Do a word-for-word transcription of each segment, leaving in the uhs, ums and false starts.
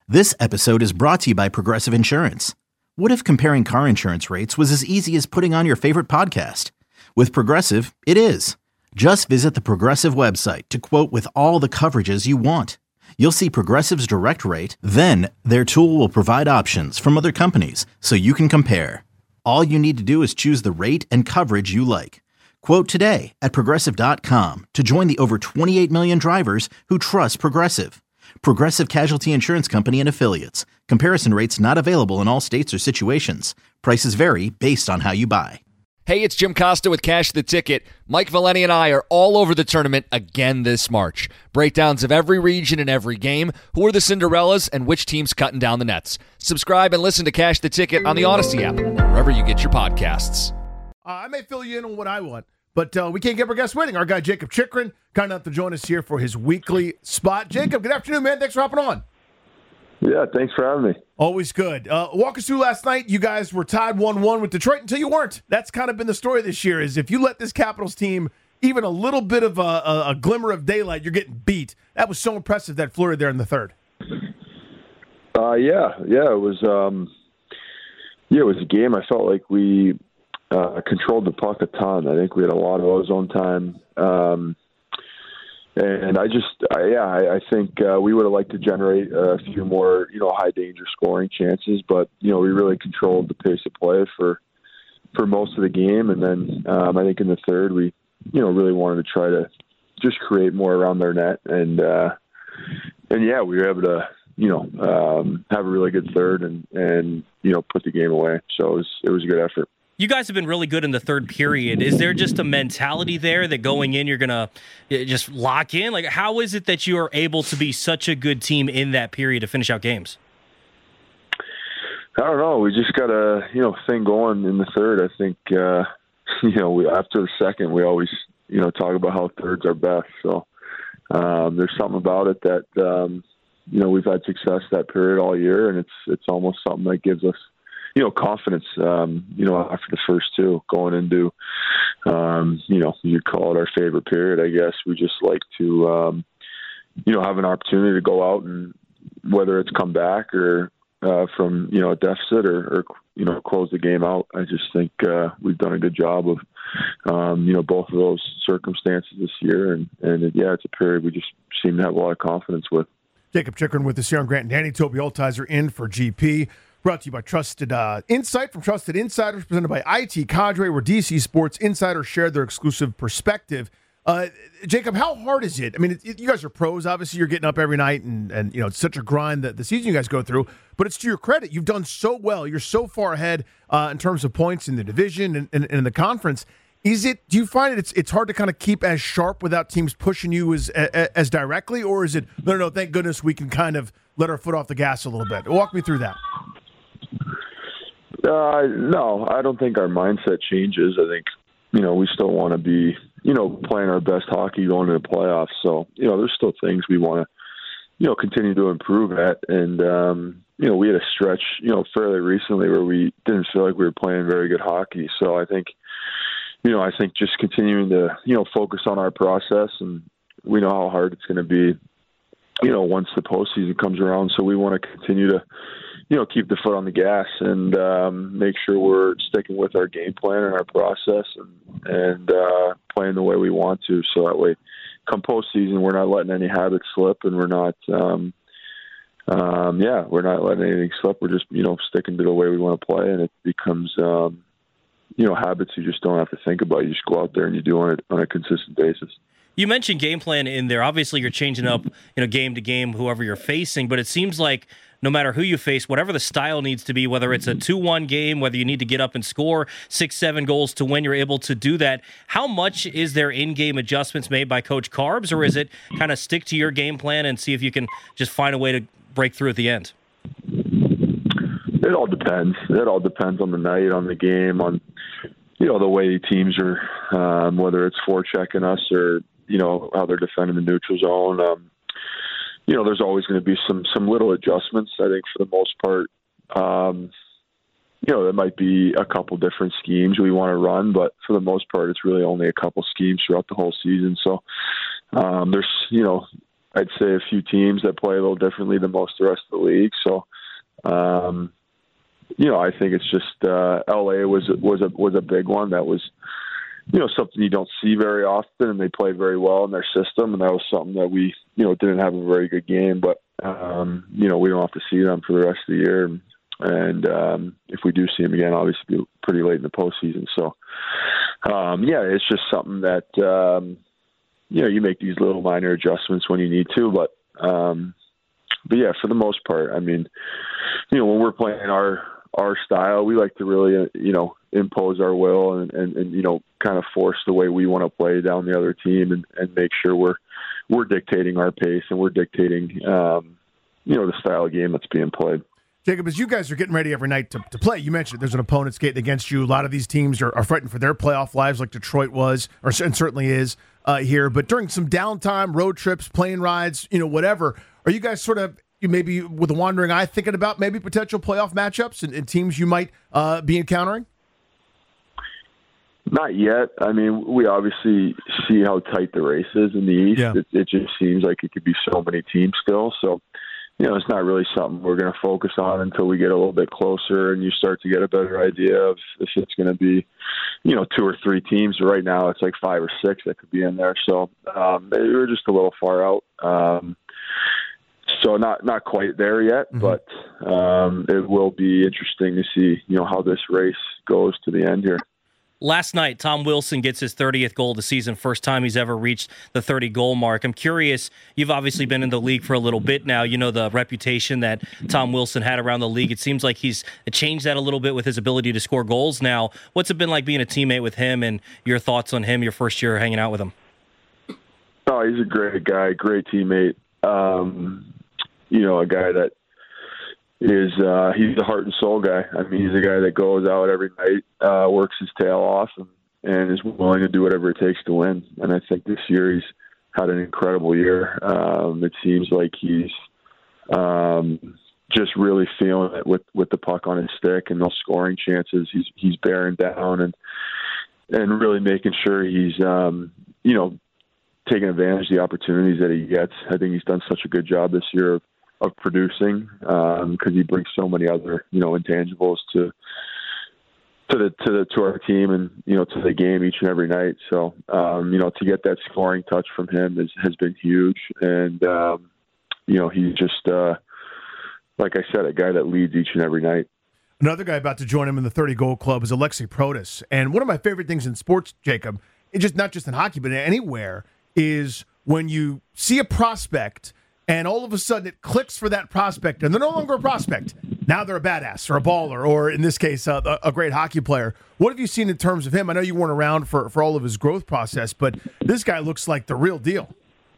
This episode is brought to you by Progressive Insurance. What if comparing car insurance rates was as easy as putting on your favorite podcast? With Progressive, it is. Just visit the Progressive website to quote with all the coverages you want. You'll see Progressive's direct rate, then their tool will provide options from other companies so you can compare. All you need to do is choose the rate and coverage you like. Quote today at progressive dot com to join the over twenty-eight million drivers who trust Progressive. Progressive Casualty Insurance Company and Affiliates. Comparison rates not available in all states or situations. Prices vary based on how you buy. Hey, it's Jim Costa with Cash the Ticket. Mike Valeni and I are all over the tournament again this March. Breakdowns of every region and every game, who are the Cinderellas, and which team's cutting down the nets. Subscribe and listen to Cash the Ticket on the Odyssey app, wherever you get your podcasts. Uh, I may fill you in on what I want, but uh, we can't get our guest waiting. Our guy Jacob Chychrun, kind enough to join us here for his weekly spot. Jacob, good afternoon, man. Thanks for hopping on. Yeah, thanks for having me. Always good. Uh, walk us through last night. You guys were tied one one with Detroit until you weren't. That's kind of been the story this year, is if you let this Capitals team even a little bit of a, a, a glimmer of daylight, you're getting beat. That was so impressive, that flurry there in the third. Uh, yeah, yeah, it was. Um, yeah, it was a game. I felt like we uh, controlled the puck a ton. I think we had a lot of ozone time. Um, And I just, I, yeah, I, I think uh, we would have liked to generate a few more, you know, high danger scoring chances, but you know, we really controlled the pace of play for for most of the game, and then um, I think in the third, we, you know, really wanted to try to just create more around their net, and uh, and yeah, we were able to, you know, um, have a really good third, and and you know, put the game away. So it was it was a good effort. You guys have been really good in the third period. Is there just a mentality there that going in you're going to just lock in? Like, how is it that you are able to be such a good team in that period to finish out games? I don't know. We just got a, you know, thing going in the third. I think, uh, you know, we, after the second, we always, you know, talk about how thirds are best. So um, there's something about it that, um, you know, we've had success that period all year, and it's it's almost something that gives us, you know, confidence, um, you know, after the first two going into, um, you know, you'd call it our favorite period, I guess. We just like to, um, you know, have an opportunity to go out and whether it's come back or uh, from, you know, a deficit or, or, you know, close the game out. I just think uh, we've done a good job of, um, you know, both of those circumstances this year. And, and yeah, it's a period we just seem to have a lot of confidence with. Jacob Chychrun with us here on Grant and Danny. Toby Altizer in for G P. Brought to you by Trusted uh, Insight from Trusted Insiders, presented by I T Cadre, where D C Sports insiders share their exclusive perspective. Uh, Jacob, how hard is it? I mean, it, it, you guys are pros. Obviously, you're getting up every night, and, and you know it's such a grind that the season you guys go through. But it's to your credit. You've done so well. You're so far ahead uh, in terms of points in the division and, and, and in the conference. Is it? Do you find it? It's it's hard to kind of keep as sharp without teams pushing you as as, as directly, or is it? No, no, no. Thank goodness we can kind of let our foot off the gas a little bit. Walk me through that. Uh, no, I don't think our mindset changes. I think, you know, we still want to be, you know, playing our best hockey going into the playoffs. So, you know, there's still things we want to, you know, continue to improve at. And, um, you know, we had a stretch, you know, fairly recently where we didn't feel like we were playing very good hockey. So I think, you know, I think just continuing to, you know, focus on our process, and we know how hard it's going to be, you know, once the postseason comes around. So we want to continue to, you know, keep the foot on the gas and um, make sure we're sticking with our game plan and our process and, and uh, playing the way we want to. So that way, come postseason, we're not letting any habits slip, and we're not, um, um, yeah, we're not letting anything slip. We're just, you know, sticking to the way we want to play, and it becomes, um, you know, habits you just don't have to think about. You just go out there and you do it on a consistent basis. You mentioned game plan in there. Obviously, you're changing up, you know, game to game, whoever you're facing, but it seems like no matter who you face, whatever the style needs to be, whether it's a two one game, whether you need to get up and score six, seven goals to win, you're able to do that. How much is there in-game adjustments made by Coach Carbs, or is it kind of stick to your game plan and see if you can just find a way to break through at the end? It all depends. It all depends on the night, on the game, on, you know, the way teams are, um, whether it's forechecking us or, you know, how they're defending the neutral zone. Um, you know, there's always going to be some some little adjustments. I think for the most part, um, you know, there might be a couple different schemes we want to run, but for the most part, it's really only a couple schemes throughout the whole season. So um, there's, you know, I'd say a few teams that play a little differently than most of the rest of the league. So, um, you know, I think it's just uh, L A was was a was a big one that was, you know, something you don't see very often, and they play very well in their system, and that was something that we, you know, didn't have a very good game, but um, you know, we don't have to see them for the rest of the year, and, and um, if we do see them again, obviously it'll be pretty late in the postseason. So, um, yeah, it's just something that um, you know, you make these little minor adjustments when you need to, but um, but yeah, for the most part, I mean, you know, when we're playing our our style, we like to really, uh, you know, impose our will and, and, and, you know, kind of force the way we want to play down the other team and, and make sure we're, we're dictating our pace and we're dictating, um, you know, the style of game that's being played. Jacob, as you guys are getting ready every night to, to play, you mentioned there's an opponent skating against you. A lot of these teams are, are fighting for their playoff lives, like Detroit was, or and certainly is uh, here. But during some downtime, road trips, plane rides, you know, whatever, are you guys sort of, you maybe with a wandering eye thinking about maybe potential playoff matchups and, and teams you might uh, be encountering? Not yet. I mean, we obviously see how tight the race is in the East. Yeah. It, it just seems like it could be so many teams still. So, you know, it's not really something we're going to focus on until we get a little bit closer and you start to get a better idea of if it's going to be, you know, two or three teams. Right now it's like five or six that could be in there. So um, we're just a little far out. Um, So not not quite there yet, mm-hmm. but um, it will be interesting to see, you know, how this race goes to the end here. Last night, Tom Wilson gets his thirtieth goal of the season, first time he's ever reached the thirty-goal mark. I'm curious, you've obviously been in the league for a little bit now. You know the reputation that Tom Wilson had around the league. It seems like he's changed that a little bit with his ability to score goals now. What's it been like being a teammate with him, and your thoughts on him, your first year hanging out with him? Oh, he's a great guy, great teammate. Um, you know, a guy that is, uh, he's the heart and soul guy. I mean, he's a guy that goes out every night, uh, works his tail off, and, and is willing to do whatever it takes to win. And I think this year he's had an incredible year. Um, it seems like he's um, just really feeling it with, with the puck on his stick and those scoring chances. He's he's bearing down and and really making sure he's, um, you know, taking advantage of the opportunities that he gets. I think he's done such a good job this year of, of producing because um, he brings so many other, you know, intangibles to to the to the to our team and, you know, to the game each and every night. So um, you know, to get that scoring touch from him is, has been huge, and um, you know, he's just uh, like I said, a guy that leads each and every night. Another guy about to join him in the thirty-goal club is Alexei Protas, and one of my favorite things in sports, Jacob, it's just not just in hockey but anywhere, is when you see a prospect and all of a sudden it clicks for that prospect and they're no longer a prospect. Now they're a badass or a baller or, in this case, a, a great hockey player. What have you seen in terms of him? I know you weren't around for, for all of his growth process, but this guy looks like the real deal.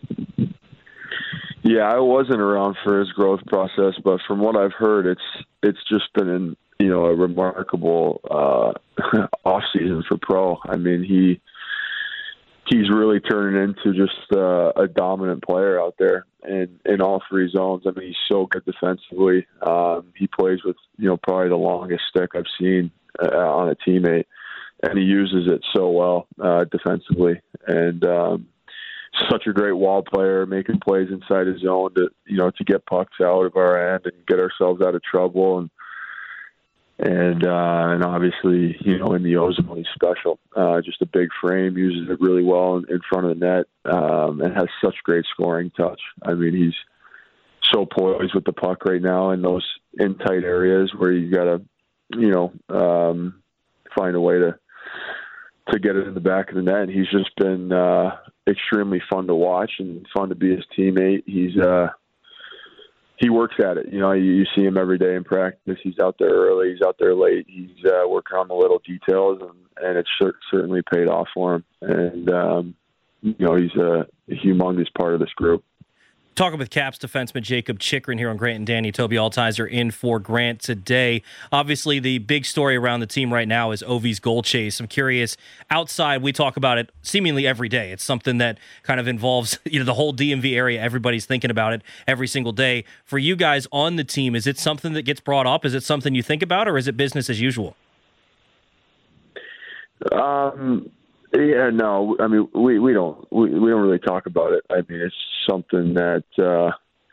Yeah, I wasn't around for his growth process, but from what I've heard, it's it's just been an, you know, a remarkable uh, off season for Pro. I mean, he he's really turning into just uh, a dominant player out there in, in all three zones. I mean, he's so good defensively. Um, he plays with, you know, probably the longest stick I've seen uh, on a teammate, and he uses it so well uh, defensively. And um, such a great wall player, making plays inside his zone to, you know, to get pucks out of our end and get ourselves out of trouble. And And uh, and obviously, you know, in the O-zone, he's special. Uh, just a big frame, uses it really well in, in front of the net, um, and has such great scoring touch. I mean, he's so poised with the puck right now in those in tight areas where you got to, you know, um, find a way to to get it in the back of the net. And he's just been uh, extremely fun to watch and fun to be his teammate. He's uh, He works at it. You know, you, you see him every day in practice. He's out there early. He's out there late. He's uh, working on the little details, and, and it's cer- certainly paid off for him. And, um, you know, he's a, a humongous part of this group. Talking with Caps defenseman Jakob Chychrun here on Grant and Danny. Toby Altizer in for Grant today. Obviously, the big story around the team right now is Ovi's goal chase. I'm curious, outside, we talk about it seemingly every day. It's something that kind of involves, you know, the whole D M V area. Everybody's thinking about it every single day. For you guys on the team, is it something that gets brought up? Is it something you think about, or is it business as usual? Um, Yeah, no, I mean, we, we don't we, we don't really talk about it. I mean, it's something that uh,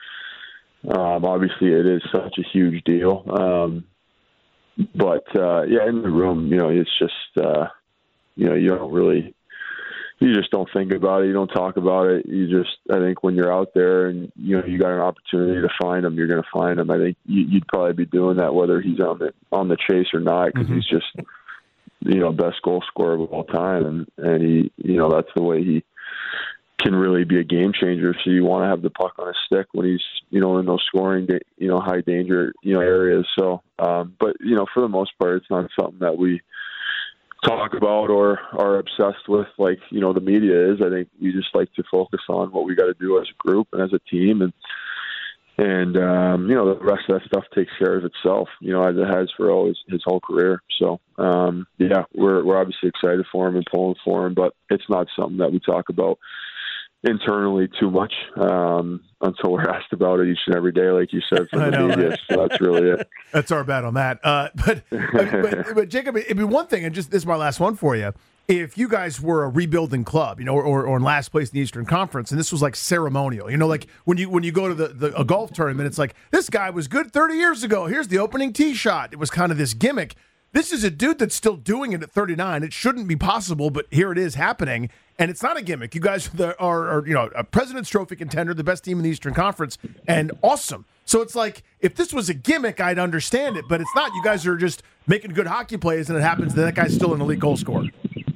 um, obviously it is such a huge deal. Um, but uh, yeah, in the room, you know, it's just uh, you know, you don't really, you just don't think about it. You don't talk about it. You just, I think when you're out there and you know you got an opportunity to find him, you're going to find him. I think you, you'd probably be doing that whether he's on the on the chase or not, because mm-hmm. he's just, you know, best goal scorer of all time. And, and he, you know, that's the way he can really be a game changer. So you want to have the puck on his stick when he's, you know, in those scoring, you know, high danger, you know, areas. So, um, but, you know, for the most part, it's not something that we talk about or are obsessed with like, you know, the media is. I think we just like to focus on what we got to do as a group and as a team. And, And, um, you know, the rest of that stuff takes care of itself, you know, as it has for all his, his whole career. So, um, yeah, we're we're obviously excited for him and pulling for him, but it's not something that we talk about internally too much um, until we're asked about it each and every day, like you said, from the media. So that's really it. That's our bad on that. Uh, but, but, but, Jacob, it'd be one thing, and just this is my last one for you. If you guys were a rebuilding club, you know, or, or in last place in the Eastern Conference, and this was like ceremonial, you know, like when you when you go to the, the a golf tournament, it's like, this guy was good thirty years ago. Here's the opening tee shot. It was kind of this gimmick. This is a dude that's still doing it at thirty-nine. It shouldn't be possible, but here it is happening, and it's not a gimmick. You guys are, are, are you know, a President's Trophy contender, the best team in the Eastern Conference, and awesome. So it's like, if this was a gimmick, I'd understand it, but it's not. You guys are just making good hockey plays, and it happens that that guy's still an elite goal scorer.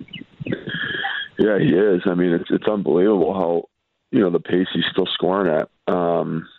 Yeah, he is. I mean, it's it's unbelievable how, you know, the pace he's still scoring at. Um,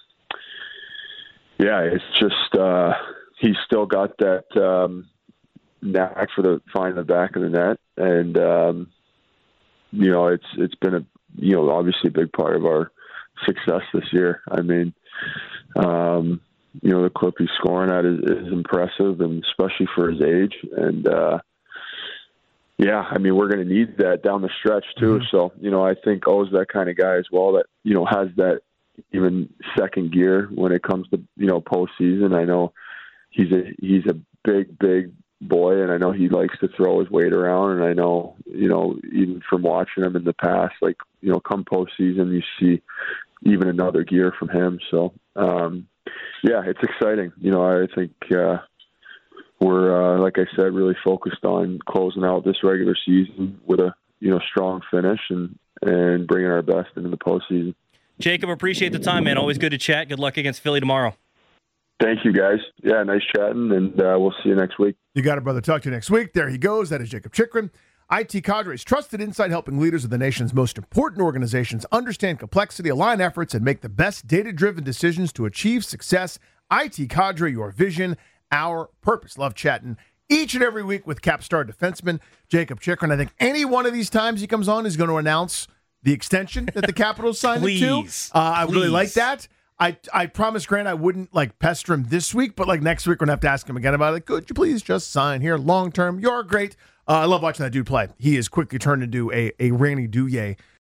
yeah, it's just uh, he's still got that um, knack for the finding the back of the net, and um, you know, it's it's been a you know obviously a big part of our success this year. I mean, um, you know, the clip he's scoring at is, is impressive, and especially for his age, and. Uh, Yeah, I mean, we're going to need that down the stretch, too. Mm-hmm. So, you know, I think O's that kind of guy as well that, you know, has that even second gear when it comes to, you know, postseason. I know he's a he's a big, big boy, and I know he likes to throw his weight around. And I know, you know, even from watching him in the past, like, you know, come postseason, you see even another gear from him. So, um, yeah, it's exciting. You know, I think uh, – We're, uh, like I said, really focused on closing out this regular season with a you know strong finish and, and bringing our best into the postseason. Jacob, appreciate the time, man. Always good to chat. Good luck against Philly tomorrow. Thank you, guys. Yeah, nice chatting, and uh, we'll see you next week. You got it, brother. Talk to you next week. There he goes. That is Jacob Chychrun. I T Cadre's trusted insight, helping leaders of the nation's most important organizations understand complexity, align efforts, and make the best data-driven decisions to achieve success. I T Cadre, your vision, our purpose. Love chatting each and every week with Capstar defenseman Jacob Chychrun. I think any one of these times he comes on is going to announce the extension that the Capitals signed please, him to. Uh, I really like that. I I promised Grant I wouldn't like pester him this week, but like next week we're going to have to ask him again about it. Could you please just sign here long term? You're great. Uh, I love watching that dude play. He is quickly turned into a, a Randy Douye